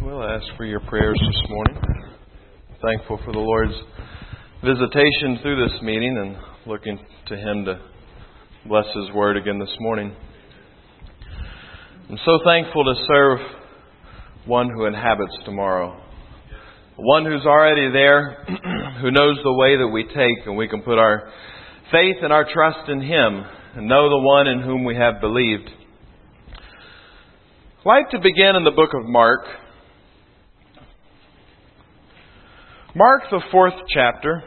We'll ask for your prayers this morning. Thankful for the Lord's visitation through this meeting and looking to Him to bless His Word again this morning. I'm so thankful to serve one who inhabits tomorrow. One who's already there, who knows the way that we take, and we can put our faith and our trust in Him and know the one in whom we have believed. I'd like to begin in the book of Mark. Mark, the 4th chapter.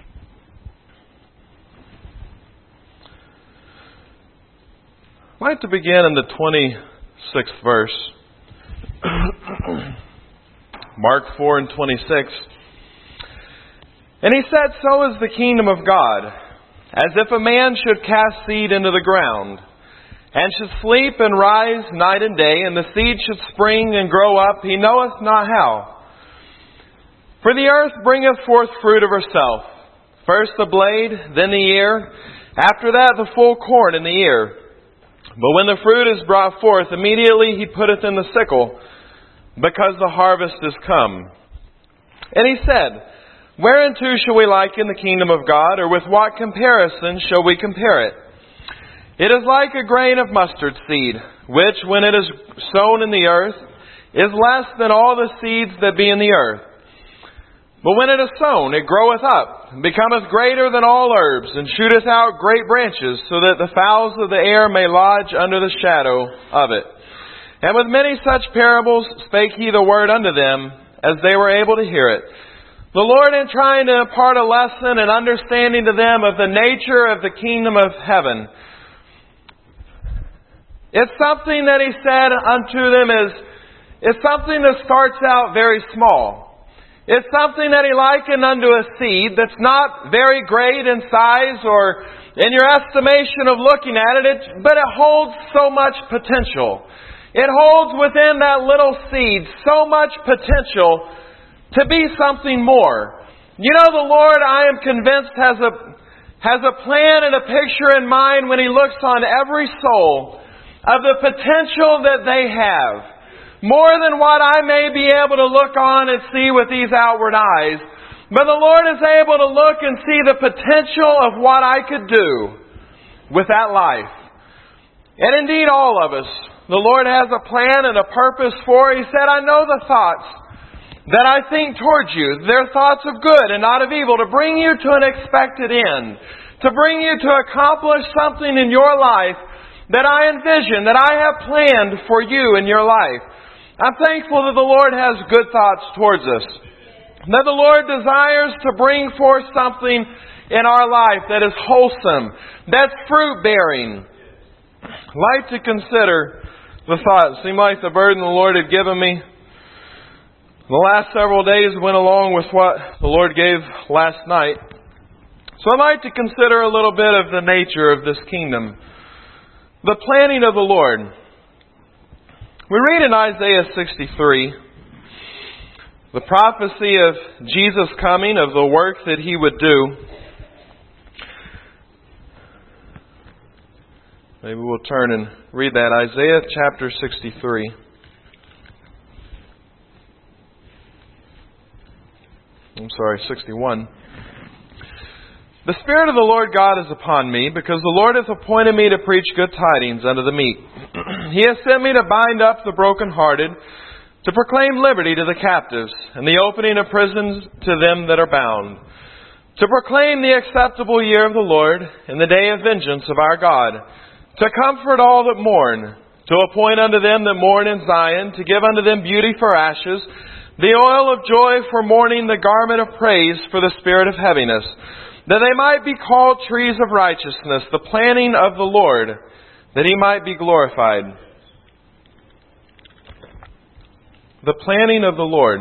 I'd like to begin in the 26th verse. Mark 4 and 26. And he said, "So is the kingdom of God, as if a man should cast seed into the ground, and should sleep and rise night and day, and the seed should spring and grow up, he knoweth not how. For the earth bringeth forth fruit of herself, first the blade, then the ear, after that the full corn in the ear. But when the fruit is brought forth, immediately he putteth in the sickle, because the harvest is come. And he said, Whereunto shall we liken the kingdom of God, or with what comparison shall we compare it? It is like a grain of mustard seed, which, when it is sown in the earth, is less than all the seeds that be in the earth. But when it is sown, it groweth up, and becometh greater than all herbs, and shooteth out great branches, so that the fowls of the air may lodge under the shadow of it. And with many such parables spake he the word unto them, as they were able to hear it. The Lord, in trying to impart a lesson and understanding to them of the nature of the kingdom of heaven, it's something that He said unto them it's something that starts out very small. It's something that He likened unto a seed that's not very great in size or in your estimation of looking at it, but it holds so much potential. It holds within that little seed so much potential to be something more. You know, the Lord, I am convinced, has a plan and a picture in mind when He looks on every soul of the potential that they have. More than what I may be able to look on and see with these outward eyes. But the Lord is able to look and see the potential of what I could do with that life. And indeed all of us, the Lord has a plan and a purpose for. He said, I know the thoughts that I think towards you. They're thoughts of good and not of evil, to bring you to an expected end. To bring you to accomplish something in your life that I envision, that I have planned for you in your life. I'm thankful that the Lord has good thoughts towards us. That the Lord desires to bring forth something in our life that is wholesome, that's fruit-bearing. I'd like to consider the thought. It seemed like the burden the Lord had given me the last several days went along with what the Lord gave last night. So I'd like to consider a little bit of the nature of this kingdom. The planning of the Lord. We read in Isaiah 63, the prophecy of Jesus' coming, of the work that He would do. Maybe we'll turn and read that. Isaiah chapter 63. I'm sorry, 61. The Spirit of the Lord God is upon me, because the Lord hath appointed me to preach good tidings unto the meek. He hath sent me to bind up the brokenhearted, to proclaim liberty to the captives, and the opening of prisons to them that are bound, to proclaim the acceptable year of the Lord, and the day of vengeance of our God, to comfort all that mourn, to appoint unto them that mourn in Zion, to give unto them beauty for ashes, the oil of joy for mourning, the garment of praise for the spirit of heaviness, that they might be called trees of righteousness, the planting of the Lord, that He might be glorified. The planting of the Lord.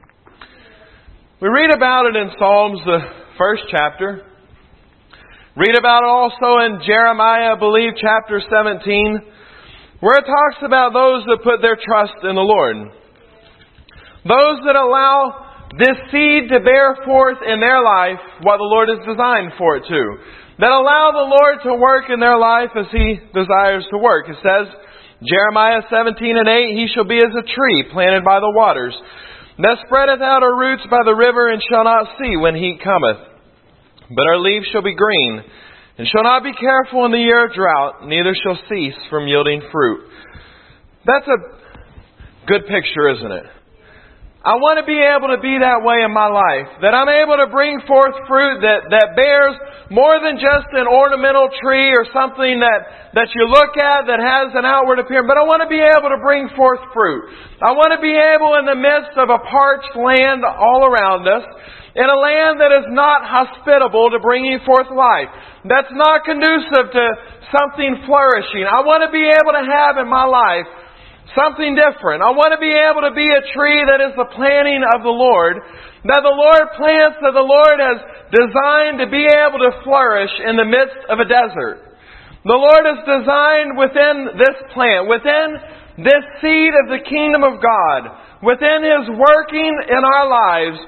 We read about it in Psalms, the 1st chapter. Read about it also in Jeremiah, I believe, chapter 17, where it talks about those that put their trust in the Lord. Those that allow this seed to bear forth in their life what the Lord has designed for it to. That allow the Lord to work in their life as He desires to work. It says, Jeremiah 17:8, He shall be as a tree planted by the waters, that spreadeth out her roots by the river, and shall not see when heat cometh. But her leaves shall be green, and shall not be careful in the year of drought, neither shall cease from yielding fruit. That's a good picture, isn't it? I want to be able to be that way in my life. That I'm able to bring forth fruit that bears more than just an ornamental tree or something that you look at that has an outward appearance. But I want to be able to bring forth fruit. I want to be able in the midst of a parched land all around us, in a land that is not hospitable to bringing forth life, that's not conducive to something flourishing. I want to be able to have in my life something different. I want to be able to be a tree that is the planting of the Lord, that the Lord plants, that the Lord has designed to be able to flourish in the midst of a desert. The Lord has designed within this plant, within this seed of the kingdom of God, within His working in our lives.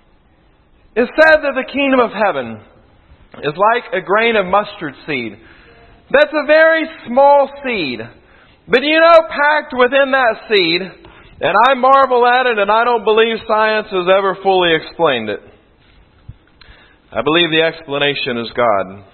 It said that the kingdom of heaven is like a grain of mustard seed. That's a very small seed. But packed within that seed, and I marvel at it, and I don't believe science has ever fully explained it. I believe the explanation is God.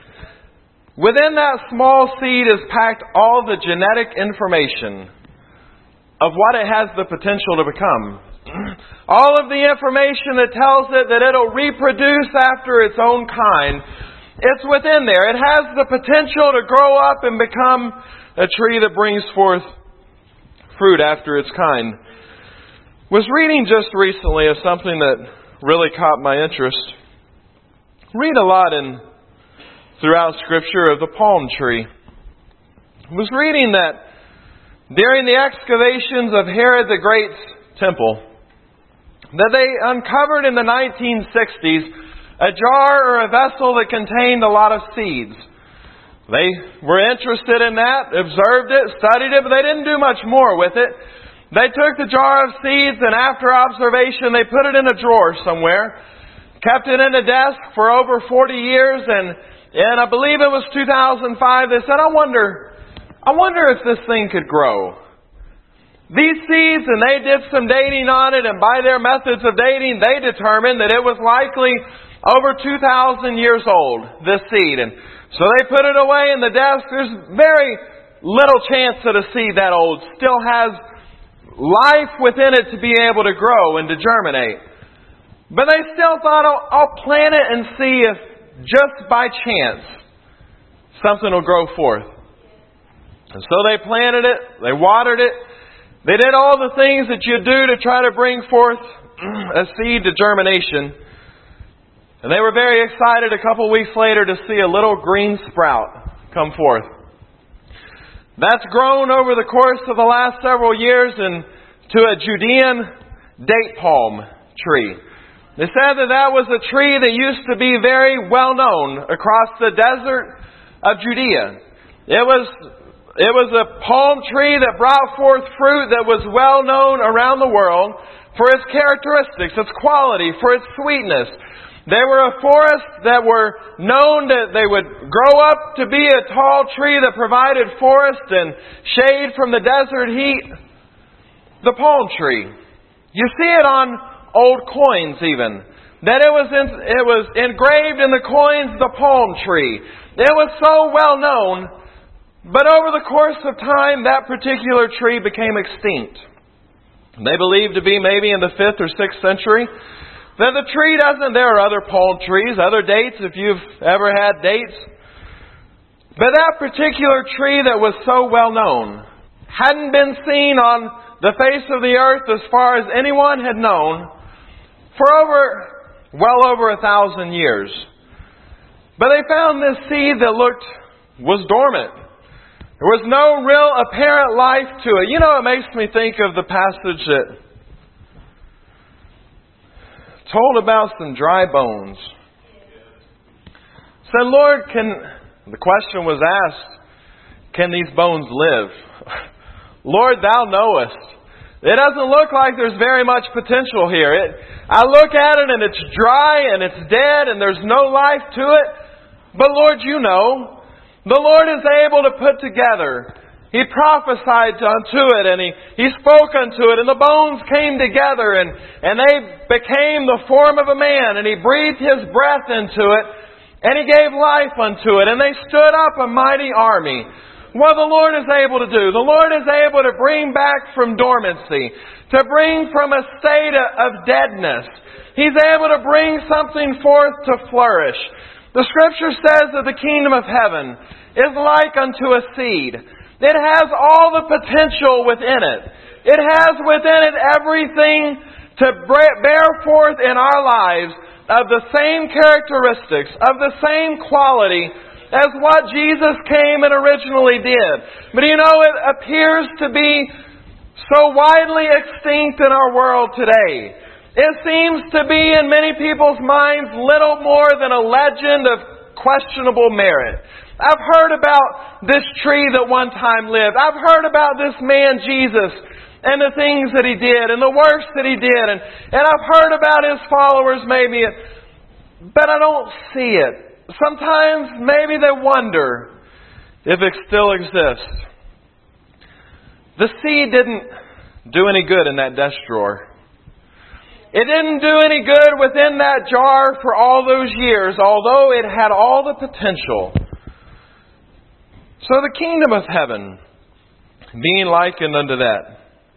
Within that small seed is packed all the genetic information of what it has the potential to become. All of the information that tells it that it'll reproduce after its own kind, it's within there. It has the potential to grow up and become a tree that brings forth fruit after its kind. Was reading just recently of something that really caught my interest. Read a lot throughout Scripture of the palm tree. Was reading that during the excavations of Herod the Great's temple, that they uncovered in the 1960s a jar or a vessel that contained a lot of seeds. They were interested in that, observed it, studied it, but they didn't do much more with it. They took the jar of seeds and after observation they put it in a drawer somewhere, kept it in a desk for over 40 years, and I believe it was 2005, they said, I wonder if this thing could grow. These seeds, and they did some dating on it, and by their methods of dating, they determined that it was likely over 2,000 years old, this seed. And so they put it away in the desk. There's very little chance that a seed that old still has life within it to be able to grow and to germinate. But they still thought, I'll plant it and see if just by chance something will grow forth. And so they planted it, they watered it, they did all the things that you do to try to bring forth a seed to germination. And they were very excited a couple weeks later to see a little green sprout come forth. That's grown over the course of the last several years into a Judean date palm tree. They said that was a tree that used to be very well known across the desert of Judea. It was a palm tree that brought forth fruit that was well known around the world for its characteristics, its quality, for its sweetness. They were a forest that were known that they would grow up to be a tall tree that provided forest and shade from the desert heat. The palm tree. You see it on old coins even. That it was engraved in the coins, the palm tree. It was so well known, but over the course of time, that particular tree became extinct. They believed to be maybe in the 5th or 6th century. That the tree doesn't, there are other palm trees, other dates if you've ever had dates. But that particular tree that was so well known hadn't been seen on the face of the earth as far as anyone had known for well over 1,000 years. But they found this seed that was dormant. There was no real apparent life to it. It makes me think of the passage that told about some dry bones. Said, Lord, the question was asked, can these bones live? Lord, Thou knowest. It doesn't look like there's very much potential here. I look at it and it's dry and it's dead and there's no life to it. But Lord, You know. The Lord is able to put together He prophesied unto it, and He spoke unto it, and the bones came together, and they became the form of a man, and He breathed His breath into it, and He gave life unto it, and they stood up a mighty army. What the Lord is able to do, the Lord is able to bring back from dormancy, to bring from a state of deadness. He's able to bring something forth to flourish. The Scripture says that the kingdom of heaven is like unto a seed. It has all the potential within it. It has within it everything to bear forth in our lives of the same characteristics, of the same quality as what Jesus came and originally did. But it appears to be so widely extinct in our world today. It seems to be in many people's minds little more than a legend of questionable merit. I've heard about this tree that one time lived. I've heard about this man Jesus and the things that he did and the works that he did. And I've heard about his followers maybe, but I don't see it. Sometimes maybe they wonder if it still exists. The seed didn't do any good in that desk drawer. It didn't do any good within that jar for all those years, although it had all the potential. So the kingdom of heaven, being likened unto that,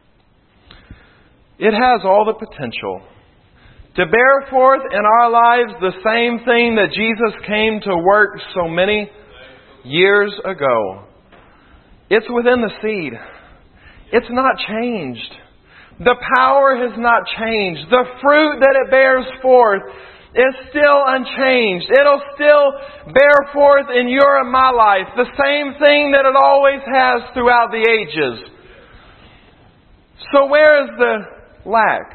it has all the potential to bear forth in our lives the same thing that Jesus came to work so many years ago. It's within the seed. It's not changed. The power has not changed. The fruit that it bears forth is still unchanged. It'll still bear forth in your and my life the same thing that it always has throughout the ages. So where is the lack?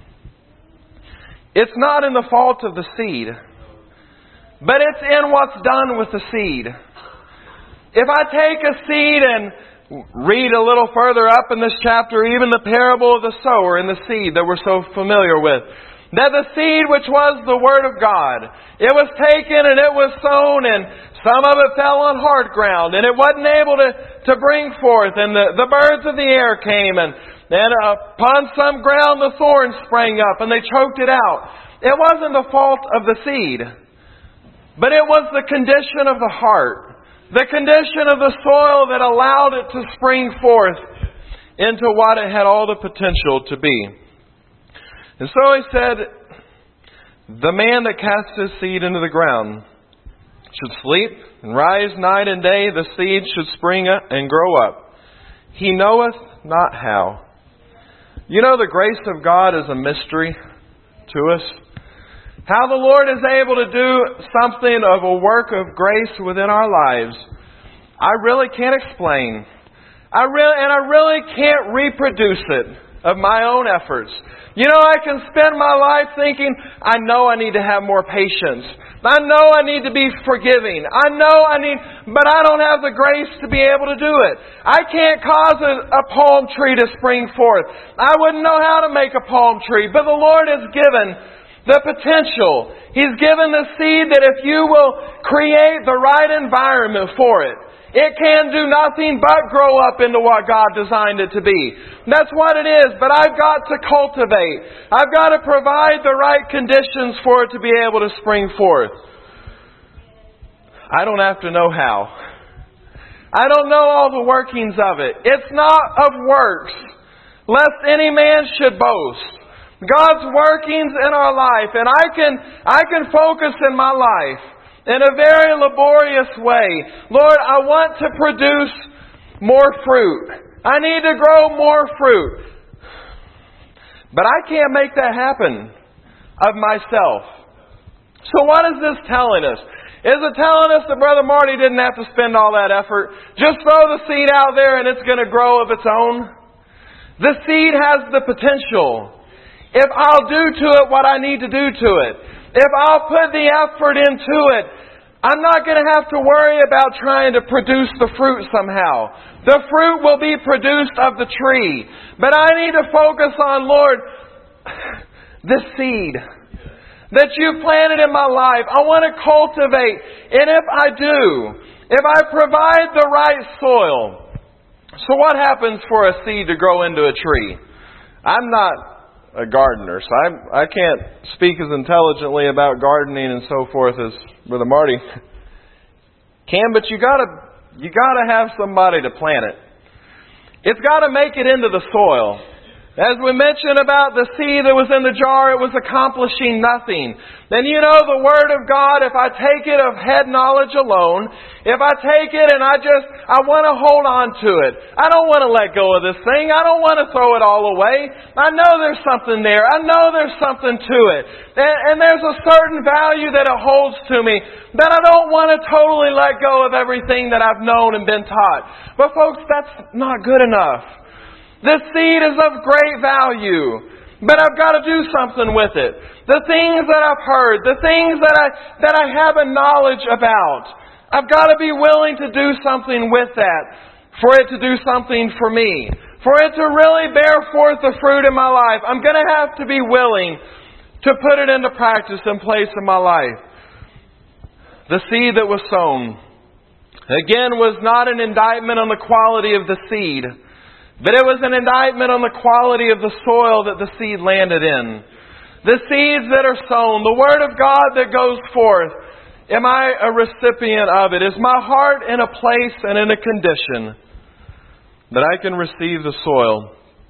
It's not in the fault of the seed, but it's in what's done with the seed. If I take a seed and read a little further up in this chapter, even the parable of the sower and the seed that we're so familiar with. That the seed which was the Word of God, it was taken and it was sown, and some of it fell on hard ground, and it wasn't able to bring forth, and the birds of the air came, and upon some ground the thorns sprang up, and they choked it out. It wasn't the fault of the seed, but it was the condition of the heart. The condition of the soil that allowed it to spring forth into what it had all the potential to be. And so He said, the man that casts his seed into the ground should sleep and rise night and day. The seed should spring up and grow up. He knoweth not how. The grace of God is a mystery to us. How the Lord is able to do something of a work of grace within our lives, I really can't explain. I really can't reproduce it of my own efforts. I can spend my life thinking, I know I need to have more patience. I know I need to be forgiving. But I don't have the grace to be able to do it. I can't cause a palm tree to spring forth. I wouldn't know how to make a palm tree. But the Lord has given the potential. He's given the seed that if you will create the right environment for it, it can do nothing but grow up into what God designed it to be. That's what it is. But I've got to cultivate. I've got to provide the right conditions for it to be able to spring forth. I don't have to know how. I don't know all the workings of it. It's not of works, lest any man should boast. God's workings in our life, and I can focus in my life in a very laborious way. Lord, I want to produce more fruit. I need to grow more fruit. But I can't make that happen of myself. So what is this telling us? Is it telling us that Brother Marty didn't have to spend all that effort? Just throw the seed out there and it's going to grow of its own? The seed has the potential. If I'll do to it what I need to do to it, if I'll put the effort into it, I'm not going to have to worry about trying to produce the fruit somehow. The fruit will be produced of the tree. But I need to focus on, Lord, this seed that you planted in my life. I want to cultivate. And if I do, if I provide the right soil, So what happens for a seed to grow into a tree? I'm not a gardener, so I can't speak as intelligently about gardening and so forth as Brother Marty can, but you gotta have somebody to plant it. It's got to make it into the soil. As we mentioned about the seed that was in the jar, it was accomplishing nothing. Then you know the Word of God, if I take it of head knowledge alone, if I take it and I want to hold on to it. I don't want to let go of this thing. I don't want to throw it all away. I know there's something there. I know there's something to it. And there's a certain value that it holds to me that I don't want to totally let go of everything that I've known and been taught. But folks, that's not good enough. This seed is of great value, but I've got to do something with it. The things that I've heard, the things that I have a knowledge about, I've got to be willing to do something with that for it to do something for me. For it to really bear forth the fruit in my life, I'm going to have to be willing to put it into practice and place in my life. The seed that was sown, again, was not an indictment on the quality of the seed, but it was an indictment on the quality of the soil that the seed landed in. The seeds that are sown, the Word of God that goes forth, am I a recipient of it? Is my heart in a place and in a condition that I can receive the soil?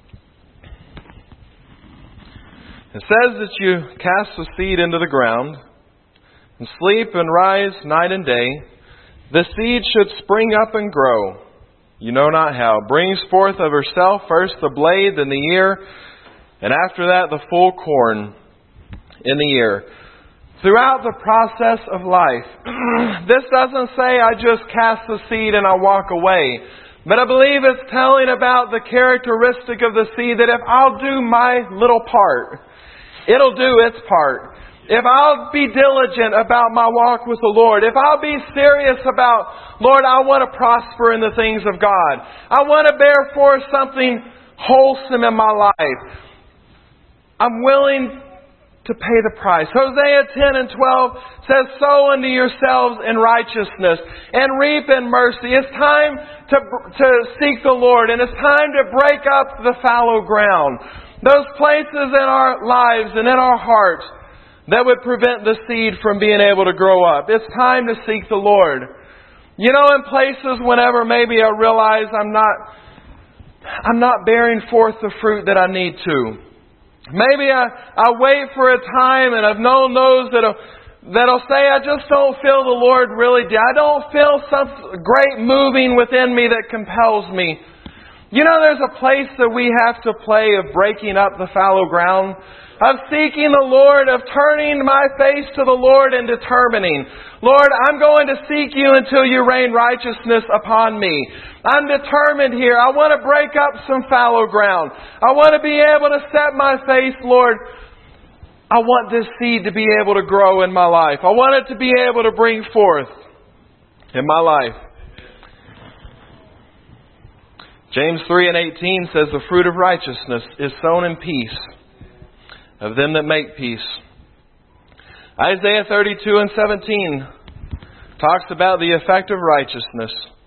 It says that you cast the seed into the ground and sleep and rise night and day. The seed should spring up and grow. You know not how. Brings forth of herself first the blade, then the ear, and after that the full corn in the ear. Throughout the process of life, this doesn't say I just cast the seed and I walk away. But I believe it's telling about the characteristic of the seed that if I'll do my little part, it'll do its part. If I'll be diligent about my walk with the Lord, if I'll be serious about, Lord, I want to prosper in the things of God. I want to bear forth something wholesome in my life. I'm willing to pay the price. Hosea 10 and 12 says, sow unto yourselves in righteousness and reap in mercy. It's time to seek the Lord, and it's time to break up the fallow ground. Those places in our lives and in our hearts that would prevent the seed from being able to grow up. It's time to seek the Lord. You know, in places whenever maybe I realize I'm not bearing forth the fruit that I need to. Maybe I wait for a time, and I've known those that'll say, I just don't feel the Lord really did. I don't feel some great moving within me that compels me. You know, there's a place that we have to play of breaking up the fallow ground, of seeking the Lord, of turning my face to the Lord and determining, Lord, I'm going to seek you until you rain righteousness upon me. I'm determined here. I want to break up some fallow ground. I want to be able to set my face, Lord, I want this seed to be able to grow in my life. I want it to be able to bring forth in my life. James 3 and 18 says the fruit of righteousness is sown in peace of them that make peace. Isaiah 32 and 17 talks about the effect of righteousness.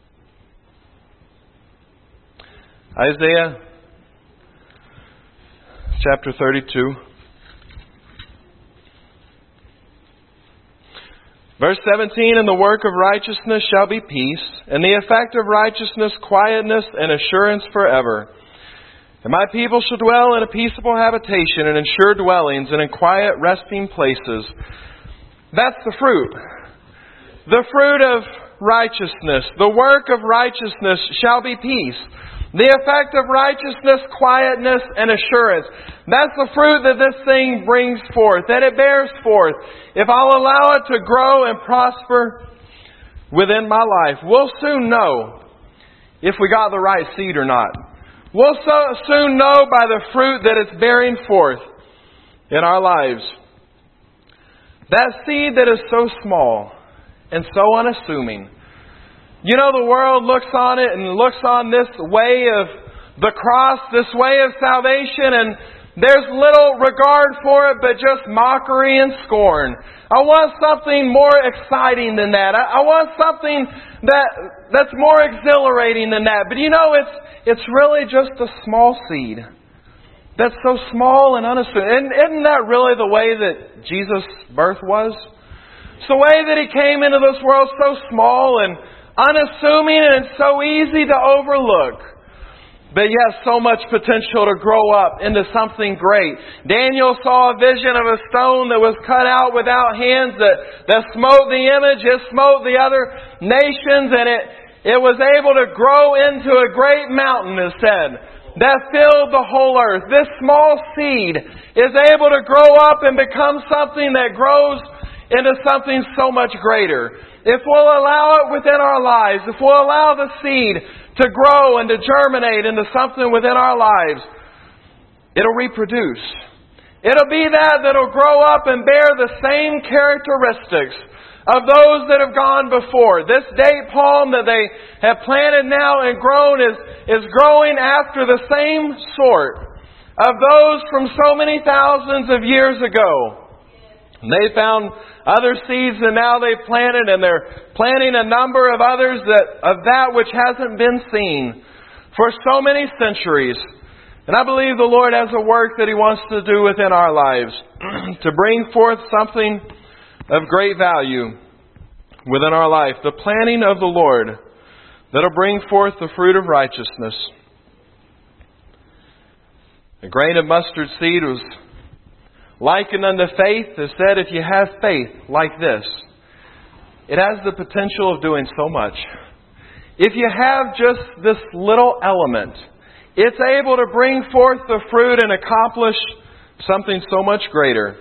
Isaiah chapter 32. Verse 17, and the work of righteousness shall be peace, and the effect of righteousness quietness and assurance forever. And my people shall dwell in a peaceable habitation and in sure dwellings and in quiet resting places. That's the fruit. The fruit of righteousness, the work of righteousness shall be peace. The effect of righteousness, quietness, and assurance. That's the fruit that this thing brings forth, that it bears forth. If I'll allow it to grow and prosper within my life, we'll soon know if we got the right seed or not. We'll soon know by the fruit that it's bearing forth in our lives. That seed that is so small and so unassuming. You know, the world looks on it and looks on this way of the cross, this way of salvation, and there's little regard for it but just mockery and scorn. I want something more exciting than that. I want something that's more exhilarating than that. But it's really just a small seed that's so small and unassuming. Isn't that really the way that Jesus' birth was? It's the way that He came into this world, so small and unassuming and so easy to overlook. But yet so much potential to grow up into something great. Daniel saw a vision of a stone that was cut out without hands that smote the image. It smote the other nations, and it was able to grow into a great mountain, it said, that filled the whole earth. This small seed is able to grow up and become something that grows into something so much greater. If we'll allow it within our lives, if we'll allow the seed to grow and to germinate into something within our lives, it'll reproduce. It'll be that'll grow up and bear the same characteristics of those that have gone before. This date palm that they have planted now and grown is growing after the same sort of those from so many thousands of years ago. They found other seeds and now they've planted, and they're planting a number of others of that which hasn't been seen for so many centuries. And I believe the Lord has a work that He wants to do within our lives to bring forth something of great value within our life. The planting of the Lord that'll bring forth the fruit of righteousness. A grain of mustard seed was likened unto faith. It said, if you have faith like this, it has the potential of doing so much. If you have just this little element, it's able to bring forth the fruit and accomplish something so much greater.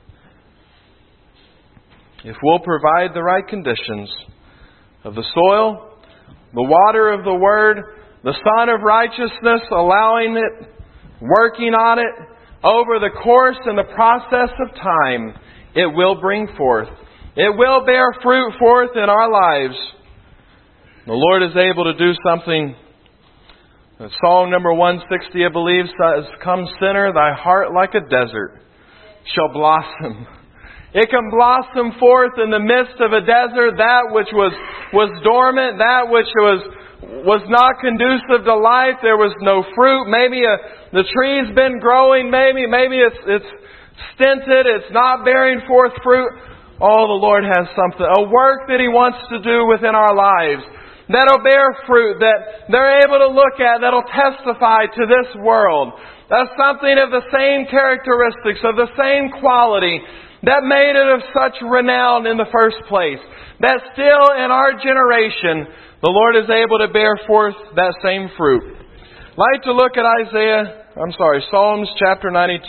If we'll provide the right conditions of the soil, the water of the Word, the Son of Righteousness, allowing it, working on it, over the course and the process of time, it will bring forth. It will bear fruit forth in our lives. The Lord is able to do something. Psalm number 160, I believe, says, come sinner, thy heart like a desert shall blossom. It can blossom forth in the midst of a desert, that which was dormant, that which was not conducive to life. There was no fruit. Maybe the tree's been growing. Maybe it's stinted. It's not bearing forth fruit. Oh, the Lord has something, a work that He wants to do within our lives that'll bear fruit, that they're able to look at, that'll testify to this world. That's something of the same characteristics, of the same quality that made it of such renown in the first place. That still in our generation, the Lord is able to bear forth that same fruit. I'd like to look at Psalms chapter 92.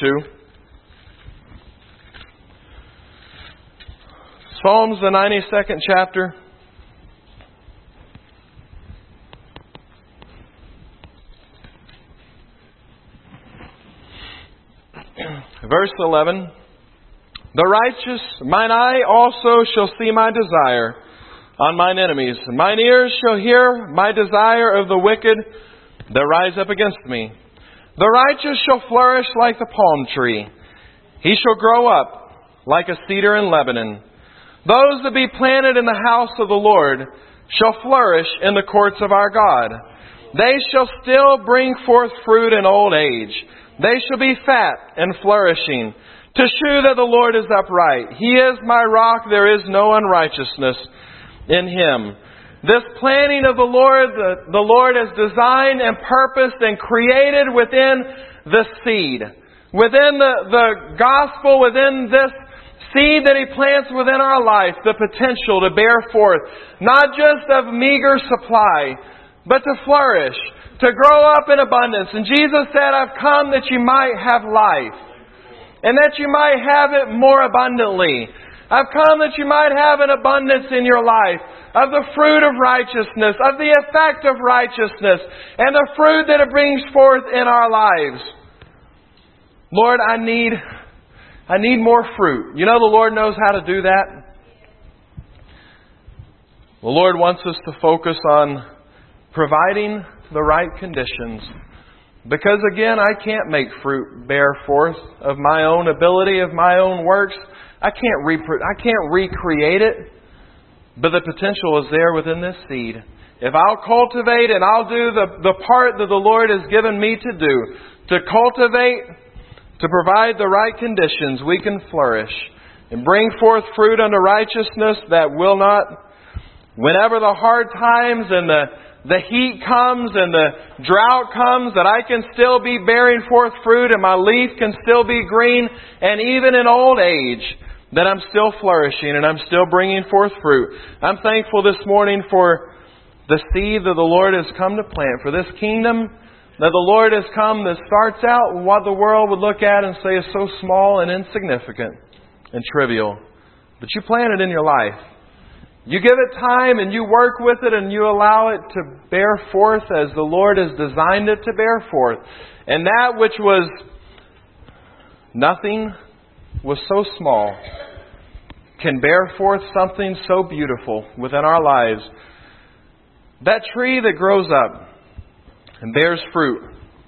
Psalms, the 92nd chapter. Verse 11. The righteous, mine eye also shall see my desire on mine enemies. Mine ears shall hear my desire of the wicked that rise up against me. The righteous shall flourish like the palm tree. He shall grow up like a cedar in Lebanon. Those that be planted in the house of the Lord shall flourish in the courts of our God. They shall still bring forth fruit in old age. They shall be fat and flourishing, to shew that the Lord is upright. He is my rock, there is no unrighteousness in Him. This planting of the Lord is designed and purposed and created within the seed. Within the gospel, within this seed that He plants within our life, the potential to bear forth, not just of meager supply, but to flourish, to grow up in abundance. And Jesus said, I've come that you might have life, and that you might have it more abundantly. I've come that you might have an abundance in your life of the fruit of righteousness, of the effect of righteousness, and the fruit that it brings forth in our lives. Lord, I need more fruit. You know the Lord knows how to do that. The Lord wants us to focus on providing the right conditions Because again, I can't make fruit bear forth of my own ability, of my own works. I can't recreate it. But the potential is there within this seed. If I'll cultivate and I'll do the part that the Lord has given me to do, to cultivate, to provide the right conditions, we can flourish and bring forth fruit unto righteousness that will not, whenever the hard times and the heat comes and the drought comes, that I can still be bearing forth fruit and my leaf can still be green, and even in old age, that I'm still flourishing and I'm still bringing forth fruit. I'm thankful this morning for the seed that the Lord has come to plant, for this kingdom that the Lord has come that starts out what the world would look at and say is so small and insignificant and trivial. But you plant it in your life. You give it time and you work with it and you allow it to bear forth as the Lord has designed it to bear forth. And that which was nothing, was so small, can bear forth something so beautiful within our lives. That tree that grows up and bears fruit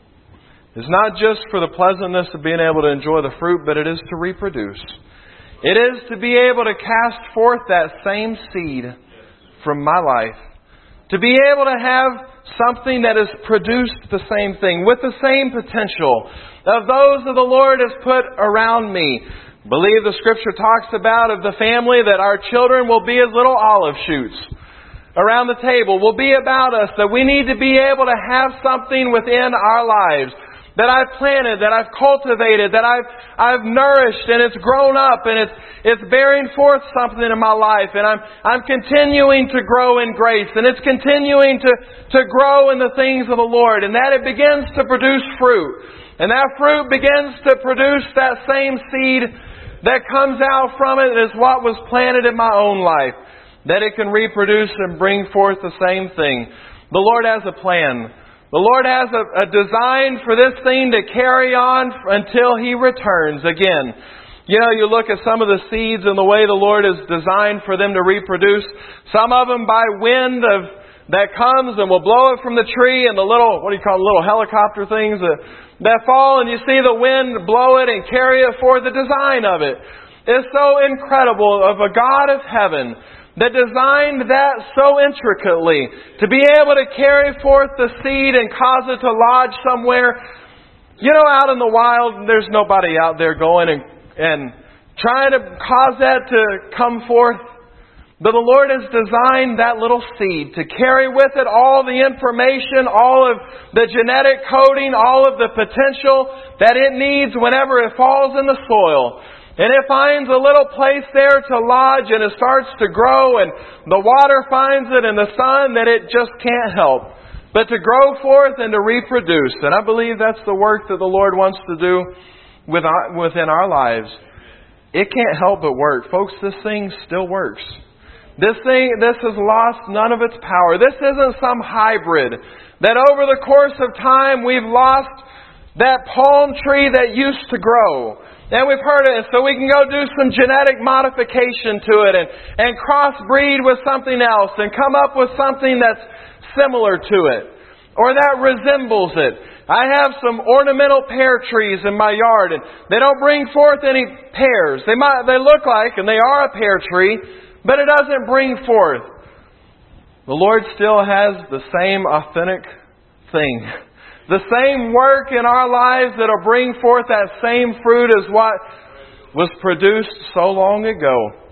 is not just for the pleasantness of being able to enjoy the fruit, but it is to reproduce. It is to be able to cast forth that same seed from my life. To be able to have something that has produced the same thing, with the same potential of those that the Lord has put around me. I believe the Scripture talks about of the family that our children will be as little olive shoots around the table, will be about us, that we need to be able to have something within our lives that I've planted, that I've cultivated, that I've nourished, and it's grown up, and it's bearing forth something in my life, and I'm continuing to grow in grace, and it's continuing to grow in the things of the Lord, and that it begins to produce fruit. And that fruit begins to produce that same seed that comes out from it as what was planted in my own life. That it can reproduce and bring forth the same thing. The Lord has a plan. The Lord has a design for this thing to carry on until He returns again. You know, you look at some of the seeds and the way the Lord has designed for them to reproduce. Some of them by wind that comes and will blow it from the tree, and the little, little helicopter things that fall, and you see the wind blow it and carry it forward. The design of it is so incredible, of a God of heaven that designed that so intricately to be able to carry forth the seed and cause it to lodge somewhere. You know, out in the wild, there's nobody out there going and trying to cause that to come forth. But the Lord has designed that little seed to carry with it all the information, all of the genetic coding, all of the potential that it needs whenever it falls in the soil. And it finds a little place there to lodge, and it starts to grow, and the water finds it, and the sun, that it just can't help but to grow forth and to reproduce. And I believe that's the work that the Lord wants to do within our lives. It can't help but work. Folks, this thing still works. This has lost none of its power. This isn't some hybrid that over the course of time we've lost that palm tree that used to grow. And we've heard it, and so we can go do some genetic modification to it and crossbreed with something else and come up with something that's similar to it or that resembles it. I have some ornamental pear trees in my yard, and they don't bring forth any pears. They look like, and they are a pear tree, but it doesn't bring forth. The Lord still has the same authentic thing. The same work in our lives that will bring forth that same fruit as what was produced so long ago.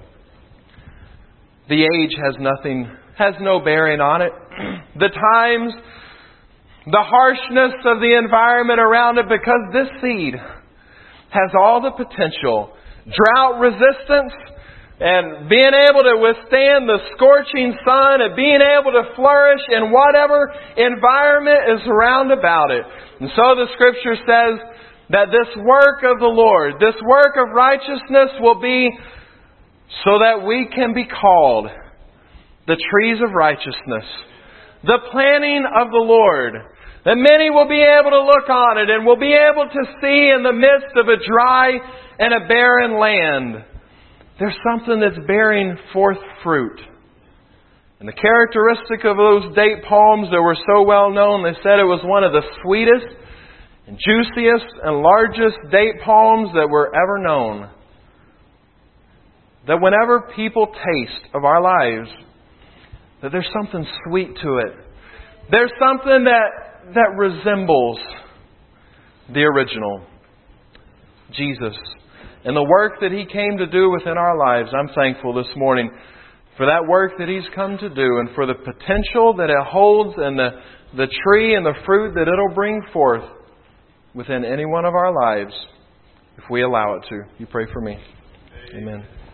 The age has no bearing on it. The times, the harshness of the environment around it, because this seed has all the potential. Drought resistance, and being able to withstand the scorching sun, and being able to flourish in whatever environment is around about it. And so the Scripture says that this work of the Lord, this work of righteousness will be so that we can be called the trees of righteousness, the planting of the Lord. That many will be able to look on it and will be able to see in the midst of a dry and a barren land, there's something that's bearing forth fruit. And the characteristic of those date palms that were so well known, they said it was one of the sweetest and juiciest and largest date palms that were ever known. That whenever people taste of our lives, that there's something sweet to it. There's something that resembles the original, Jesus, and the work that He came to do within our lives. I'm thankful this morning for that work that He's come to do and for the potential that it holds and the tree and the fruit that it'll bring forth within any one of our lives if we allow it to. You pray for me. Amen.